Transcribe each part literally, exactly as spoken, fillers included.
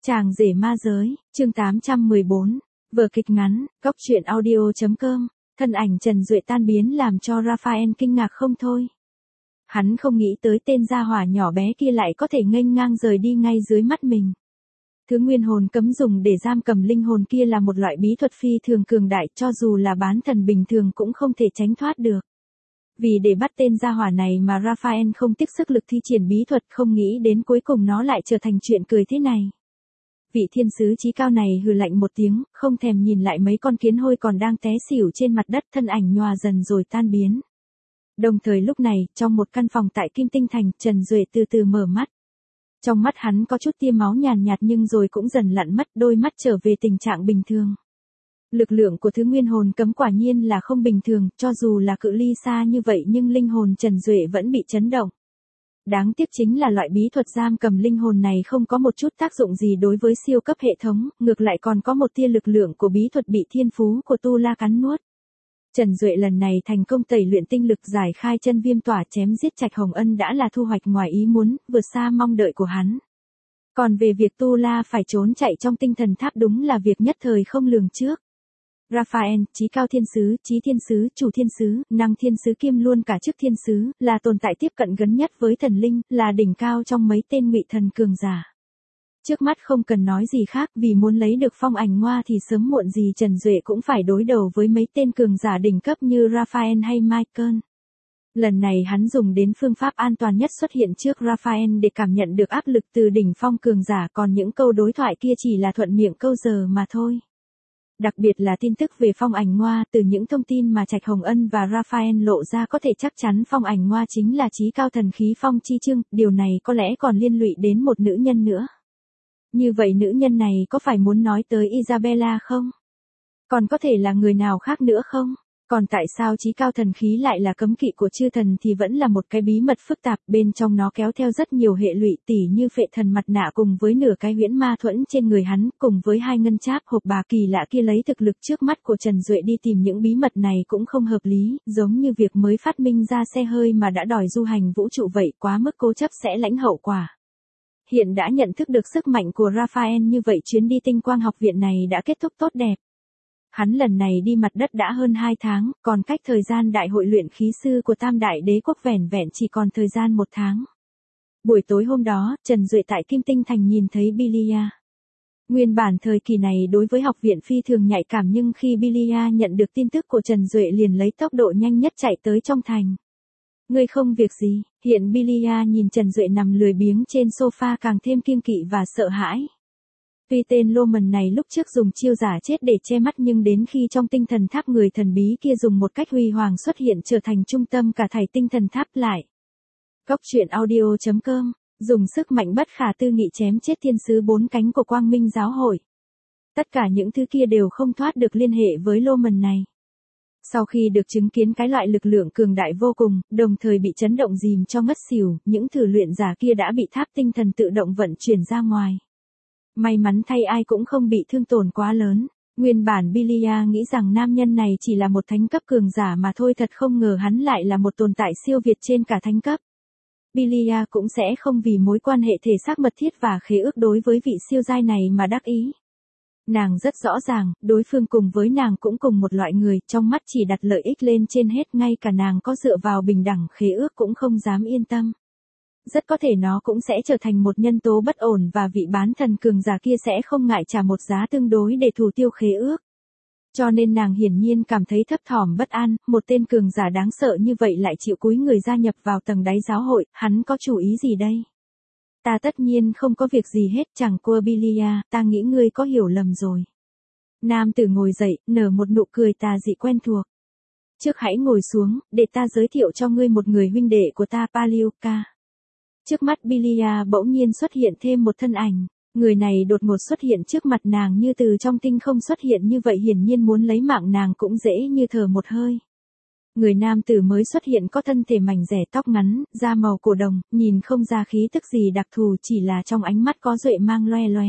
Chàng rể ma giới, chương tám trăm mười bốn, vở kịch ngắn, góc truyện audio.com, thân ảnh Trần Duệ tan biến làm cho Raphael kinh ngạc không thôi. Hắn không nghĩ tới tên gia hỏa nhỏ bé kia lại có thể nghênh ngang rời đi ngay dưới mắt mình. Thứ nguyên hồn cấm dùng để giam cầm linh hồn kia là một loại bí thuật phi thường cường đại, cho dù là bán thần bình thường cũng không thể tránh thoát được. Vì để bắt tên gia hỏa này mà Raphael không tiếc sức lực thi triển bí thuật, không nghĩ đến cuối cùng nó lại trở thành chuyện cười thế này. Vị thiên sứ chí cao này hừ lạnh một tiếng, không thèm nhìn lại mấy con kiến hôi còn đang té xỉu trên mặt đất, thân ảnh nhòa dần rồi tan biến. Đồng thời lúc này, trong một căn phòng tại Kim Tinh Thành, Trần Duệ từ từ mở mắt. Trong mắt hắn có chút tia máu nhàn nhạt nhưng rồi cũng dần lặn mất, đôi mắt trở về tình trạng bình thường. Lực lượng của thứ nguyên hồn cấm quả nhiên là không bình thường, cho dù là cự ly xa như vậy nhưng linh hồn Trần Duệ vẫn bị chấn động. Đáng tiếc chính là loại bí thuật giam cầm linh hồn này không có một chút tác dụng gì đối với siêu cấp hệ thống, ngược lại còn có một tia lực lượng của bí thuật bị thiên phú của Tu La cắn nuốt. Trần Duệ lần này thành công tẩy luyện tinh lực, giải khai chân viêm tỏa chém giết Trạch Hồng Ân đã là thu hoạch ngoài ý muốn, vượt xa mong đợi của hắn. Còn về việc Tu La phải trốn chạy trong tinh thần tháp đúng là việc nhất thời không lường trước. Raphael, chí cao thiên sứ, chí thiên sứ, chủ thiên sứ, năng thiên sứ kiêm luôn cả chức thiên sứ, là tồn tại tiếp cận gần nhất với thần linh, là đỉnh cao trong mấy tên ngụy thần cường giả. Trước mắt không cần nói gì khác, vì muốn lấy được phong ảnh ngoa thì sớm muộn gì Trần Duệ cũng phải đối đầu với mấy tên cường giả đỉnh cấp như Raphael hay Michael. Lần này hắn dùng đến phương pháp an toàn nhất xuất hiện trước Raphael để cảm nhận được áp lực từ đỉnh phong cường giả, còn những câu đối thoại kia chỉ là thuận miệng câu giờ mà thôi. Đặc biệt là tin tức về phong ảnh ngoa, từ những thông tin mà Trạch Hồng Ân và Raphael lộ ra có thể chắc chắn phong ảnh ngoa chính là chí cao thần khí phong chi chương, điều này có lẽ còn liên lụy đến một nữ nhân nữa. Như vậy nữ nhân này có phải muốn nói tới Isabella không? Còn có thể là người nào khác nữa không? Còn tại sao chí cao thần khí lại là cấm kỵ của chư thần thì vẫn là một cái bí mật phức tạp, bên trong nó kéo theo rất nhiều hệ lụy, tỉ như phệ thần mặt nạ cùng với nửa cái huyễn ma thuẫn trên người hắn, cùng với hai ngân cháp hộp bà kỳ lạ kia. Lấy thực lực trước mắt của Trần Duệ đi tìm những bí mật này cũng không hợp lý, giống như việc mới phát minh ra xe hơi mà đã đòi du hành vũ trụ vậy, quá mức cố chấp sẽ lãnh hậu quả. Hiện đã nhận thức được sức mạnh của Raphael như vậy, chuyến đi tinh quang học viện này đã kết thúc tốt đẹp. Hắn lần này đi mặt đất đã hơn hai tháng, còn cách thời gian đại hội luyện khí sư của Tam Đại Đế Quốc vẻn vẹn chỉ còn thời gian một tháng. Buổi tối hôm đó, Trần Duệ tại Kim Tinh Thành nhìn thấy Bilia. Nguyên bản thời kỳ này đối với học viện phi thường nhạy cảm, nhưng khi Bilia nhận được tin tức của Trần Duệ liền lấy tốc độ nhanh nhất chạy tới trong thành. Ngươi không việc gì? Hiện Bilia nhìn Trần Duệ nằm lười biếng trên sofa càng thêm kiêng kỵ và sợ hãi. Tuy tên Loman này lúc trước dùng chiêu giả chết để che mắt, nhưng đến khi trong tinh thần tháp người thần bí kia dùng một cách huy hoàng xuất hiện, trở thành trung tâm cả thảy tinh thần tháp lại. Góc truyện audio.com, dùng sức mạnh bất khả tư nghị chém chết thiên sứ bốn cánh của Quang Minh giáo hội. Tất cả những thứ kia đều không thoát được liên hệ với Loman này. Sau khi được chứng kiến cái loại lực lượng cường đại vô cùng, đồng thời bị chấn động dìm cho ngất xỉu, những thử luyện giả kia đã bị tháp tinh thần tự động vận chuyển ra ngoài. May mắn thay ai cũng không bị thương tổn quá lớn. Nguyên bản Bilia nghĩ rằng nam nhân này chỉ là một thánh cấp cường giả mà thôi, thật không ngờ hắn lại là một tồn tại siêu việt trên cả thánh cấp. Bilia cũng sẽ không vì mối quan hệ thể xác mật thiết và khế ước đối với vị siêu giai này mà đắc ý. Nàng rất rõ ràng, đối phương cùng với nàng cũng cùng một loại người, trong mắt chỉ đặt lợi ích lên trên hết, ngay cả nàng có dựa vào bình đẳng khế ước cũng không dám yên tâm. Rất có thể nó cũng sẽ trở thành một nhân tố bất ổn và vị bán thần cường giả kia sẽ không ngại trả một giá tương đối để thủ tiêu khế ước. Cho nên nàng hiển nhiên cảm thấy thấp thỏm bất an, một tên cường giả đáng sợ như vậy lại chịu cúi người gia nhập vào tầng đáy giáo hội, hắn có chủ ý gì đây? Ta tất nhiên không có việc gì hết, chẳng qua Bilia, ta nghĩ ngươi có hiểu lầm rồi. Nam tử ngồi dậy, nở một nụ cười tà dị quen thuộc. Trước hãy ngồi xuống, để ta giới thiệu cho ngươi một người huynh đệ của ta, Paliuka. Trước mắt Bilia bỗng nhiên xuất hiện thêm một thân ảnh, người này đột ngột xuất hiện trước mặt nàng như từ trong tinh không xuất hiện, như vậy hiển nhiên muốn lấy mạng nàng cũng dễ như thở một hơi. Người nam tử mới xuất hiện có thân thể mảnh rẻ, tóc ngắn, da màu cổ đồng, nhìn không ra khí tức gì đặc thù, chỉ là trong ánh mắt có duệ mang loe loé.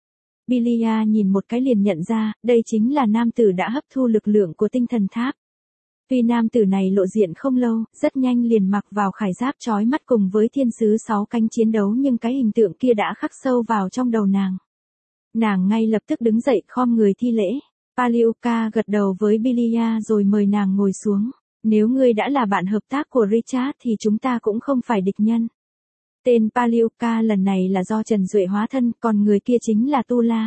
Bilia nhìn một cái liền nhận ra, đây chính là nam tử đã hấp thu lực lượng của tinh thần tháp. Tuy nam tử này lộ diện không lâu, rất nhanh liền mặc vào khải giáp chói mắt cùng với thiên sứ sáu cánh chiến đấu, nhưng cái hình tượng kia đã khắc sâu vào trong đầu nàng. Nàng ngay lập tức đứng dậy khom người thi lễ. Palioka gật đầu với Bilia rồi mời nàng ngồi xuống. Nếu ngươi đã là bạn hợp tác của Richard thì chúng ta cũng không phải địch nhân. Tên Palioka lần này là do Trần Duệ hóa thân, còn người kia chính là Tula.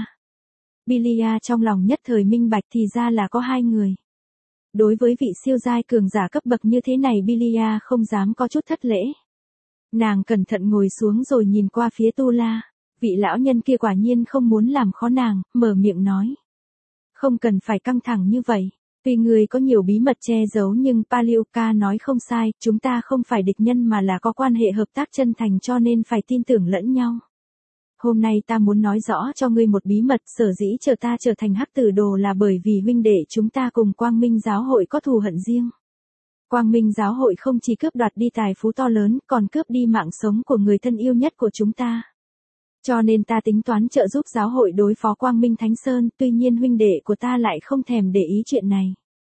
Bilia trong lòng nhất thời minh bạch thì ra là có hai người. Đối với vị siêu giai cường giả cấp bậc như thế này Bilia không dám có chút thất lễ. Nàng cẩn thận ngồi xuống rồi nhìn qua phía Tula. Vị lão nhân kia quả nhiên không muốn làm khó nàng, mở miệng nói. Không cần phải căng thẳng như vậy. Tuy người có nhiều bí mật che giấu nhưng Palioka nói không sai, chúng ta không phải địch nhân mà là có quan hệ hợp tác chân thành cho nên phải tin tưởng lẫn nhau. Hôm nay ta muốn nói rõ cho ngươi một bí mật, sở dĩ chờ ta trở thành hắc tử đồ là bởi vì huynh đệ chúng ta cùng Quang Minh giáo hội có thù hận riêng. Quang Minh giáo hội không chỉ cướp đoạt đi tài phú to lớn, còn cướp đi mạng sống của người thân yêu nhất của chúng ta. Cho nên ta tính toán trợ giúp giáo hội đối phó Quang Minh Thánh Sơn, tuy nhiên huynh đệ của ta lại không thèm để ý chuyện này.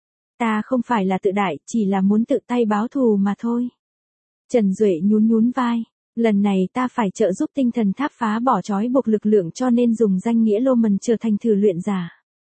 Ta không phải là tự đại, chỉ là muốn tự tay báo thù mà thôi. Trần Duệ nhún nhún vai. Lần này ta phải trợ giúp tinh thần tháp phá bỏ trói buộc lực lượng cho nên dùng danh nghĩa Loman trở thành thử luyện giả.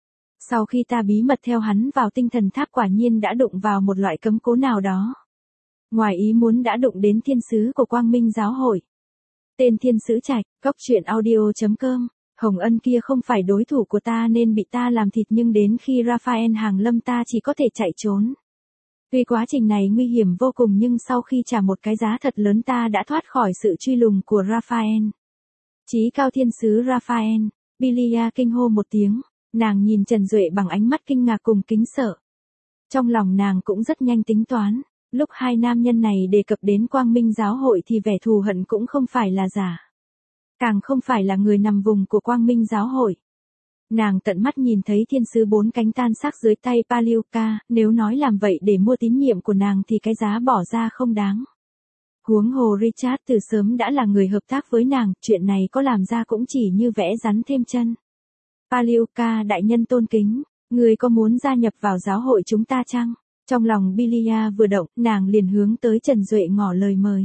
Sau khi ta bí mật theo hắn vào tinh thần tháp quả nhiên đã đụng vào một loại cấm cố nào đó. Ngoài ý muốn đã đụng đến thiên sứ của Quang Minh giáo hội. Tên thiên sứ Trạch, góc truyện audio chấm com. Hồng Ân kia không phải đối thủ của ta nên bị ta làm thịt nhưng đến khi Raphael hàng lâm ta chỉ có thể chạy trốn. Tuy quá trình này nguy hiểm vô cùng nhưng sau khi trả một cái giá thật lớn ta đã thoát khỏi sự truy lùng của Raphael. Chí cao thiên sứ Raphael, Bilia kinh hô một tiếng, nàng nhìn Trần Duệ bằng ánh mắt kinh ngạc cùng kính sợ. Trong lòng nàng cũng rất nhanh tính toán, lúc hai nam nhân này đề cập đến Quang Minh giáo hội thì vẻ thù hận cũng không phải là giả. Càng không phải là người nằm vùng của Quang Minh giáo hội. Nàng tận mắt nhìn thấy thiên sứ bốn cánh tan xác dưới tay Palioka, nếu nói làm vậy để mua tín nhiệm của nàng thì cái giá bỏ ra không đáng. Huống hồ Richard từ sớm đã là người hợp tác với nàng, chuyện này có làm ra cũng chỉ như vẽ rắn thêm chân. Palioka đại nhân tôn kính, người có muốn gia nhập vào giáo hội chúng ta chăng? Trong lòng Bilia vừa động, nàng liền hướng tới Trần Duệ ngỏ lời mời.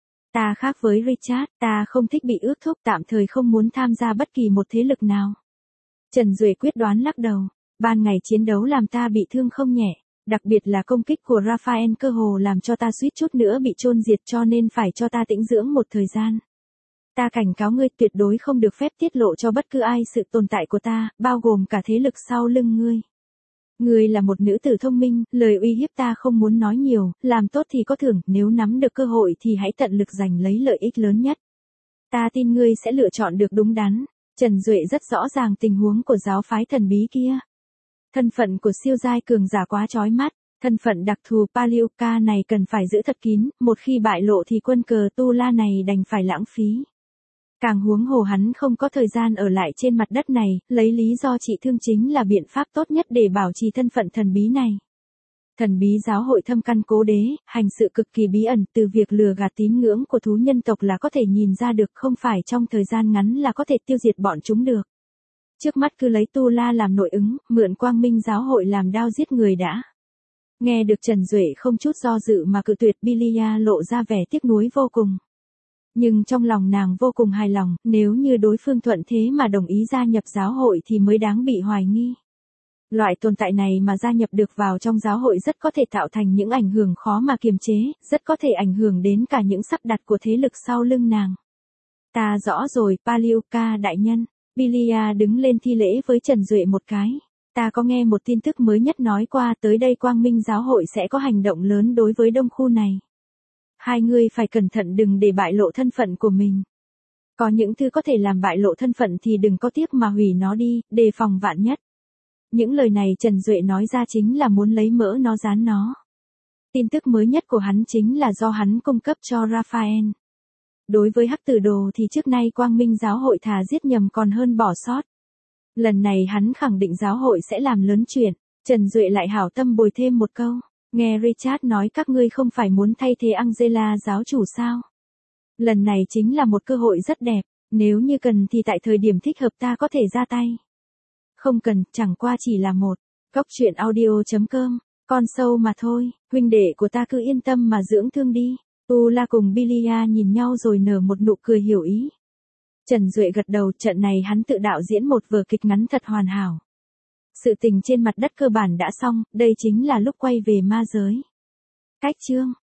Ta khác với Richard, ta không thích bị ước thúc, tạm thời không muốn tham gia bất kỳ một thế lực nào. Trần Duệ quyết đoán lắc đầu, ban ngày chiến đấu làm ta bị thương không nhẹ, đặc biệt là công kích của Raphael cơ hồ làm cho ta suýt chút nữa bị chôn diệt cho nên phải cho ta tĩnh dưỡng một thời gian. Ta cảnh cáo ngươi tuyệt đối không được phép tiết lộ cho bất cứ ai sự tồn tại của ta, bao gồm cả thế lực sau lưng ngươi. Ngươi là một nữ tử thông minh, lời uy hiếp ta không muốn nói nhiều, làm tốt thì có thưởng, nếu nắm được cơ hội thì hãy tận lực giành lấy lợi ích lớn nhất. Ta tin ngươi sẽ lựa chọn được đúng đắn. Trần Duệ rất rõ ràng tình huống của giáo phái thần bí kia. Thân phận của siêu giai cường giả quá chói mắt, thân phận đặc thù Palioka này cần phải giữ thật kín, một khi bại lộ thì quân cờ tu la này đành phải lãng phí. Càng huống hồ hắn không có thời gian ở lại trên mặt đất này, lấy lý do trị thương chính là biện pháp tốt nhất để bảo trì thân phận thần bí này. Thần bí giáo hội thâm căn cố đế, hành sự cực kỳ bí ẩn, từ việc lừa gạt tín ngưỡng của thú nhân tộc là có thể nhìn ra được, không phải trong thời gian ngắn là có thể tiêu diệt bọn chúng được. Trước mắt cứ lấy Tu La làm nội ứng, mượn Quang Minh giáo hội làm đao giết người đã. Nghe được Trần Duệ không chút do dự mà cự tuyệt, Bilia lộ ra vẻ tiếc nuối vô cùng. Nhưng trong lòng nàng vô cùng hài lòng, nếu như đối phương thuận thế mà đồng ý gia nhập giáo hội thì mới đáng bị hoài nghi. Loại tồn tại này mà gia nhập được vào trong giáo hội rất có thể tạo thành những ảnh hưởng khó mà kiềm chế, rất có thể ảnh hưởng đến cả những sắp đặt của thế lực sau lưng nàng. Ta rõ rồi, Palioka đại nhân. Bilia đứng lên thi lễ với Trần Duệ một cái. Ta có nghe một tin tức mới nhất nói qua, tới đây Quang Minh giáo hội sẽ có hành động lớn đối với đông khu này. Hai người phải cẩn thận đừng để bại lộ thân phận của mình. Có những thứ có thể làm bại lộ thân phận thì đừng có tiếc mà hủy nó đi, đề phòng vạn nhất. Những lời này Trần Duệ nói ra chính là muốn lấy mỡ nó dán nó. Tin tức mới nhất của hắn chính là do hắn cung cấp cho Raphael. Đối với hắc tử đồ thì trước nay Quang Minh giáo hội thà giết nhầm còn hơn bỏ sót. Lần này hắn khẳng định giáo hội sẽ làm lớn chuyện. Trần Duệ lại hảo tâm bồi thêm một câu. Nghe Richard nói các ngươi không phải muốn thay thế Angela giáo chủ sao? Lần này chính là một cơ hội rất đẹp. Nếu như cần thì tại thời điểm thích hợp ta có thể ra tay. Không cần, chẳng qua chỉ là một. Góc truyện audio chấm com. Con sâu mà thôi, huynh đệ của ta cứ yên tâm mà dưỡng thương đi. Tu La cùng Bilia nhìn nhau rồi nở một nụ cười hiểu ý. Trần Duệ gật đầu, trận này hắn tự đạo diễn một vở kịch ngắn thật hoàn hảo. Sự tình trên mặt đất cơ bản đã xong, đây chính là lúc quay về ma giới. Cách chương